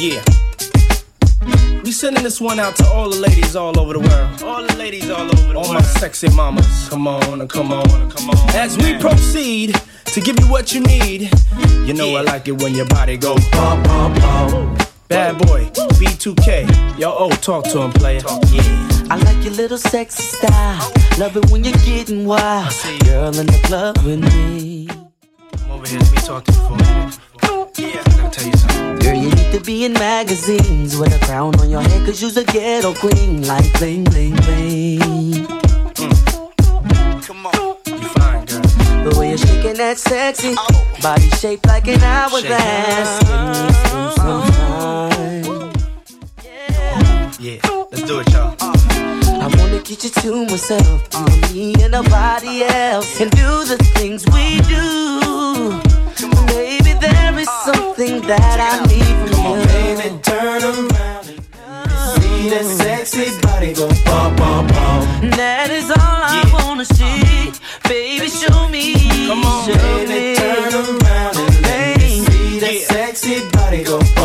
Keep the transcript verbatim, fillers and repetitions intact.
Yeah. We sending this one out to all the ladies all over the world. All the ladies all over the all world. All my sexy mamas. Come on, come on, come on. As we proceed to give you what you need. You know yeah. I like it when your body go pump, pump, pump. Bad boy, B two K. Yo, oh, talk to him, player. Talk, yeah. I like your little sexy style. Love it when you're getting wild. Girl in the club with me. Come over here, let me talk to you for a minute. Yeah, I gotta tell you something. Girl, you need to be in magazines with a crown on your head, cause you's a ghetto queen. Like bling, bling, bling. Mm. Come on, you fine, girl. The way you're shaking that sexy oh. body shaped like an hourglass. Yeah. Yeah, let's do it, y'all. Uh. I wanna get you to myself, uh. me and nobody else, and do the things we do. Baby, there is something that I need from Come you. on, baby, turn around and see that sexy body go bum, bum, bum. That is all I yeah. wanna see. Baby, show me. Come on, show baby, me. turn around and let me see that yeah. sexy body go bum.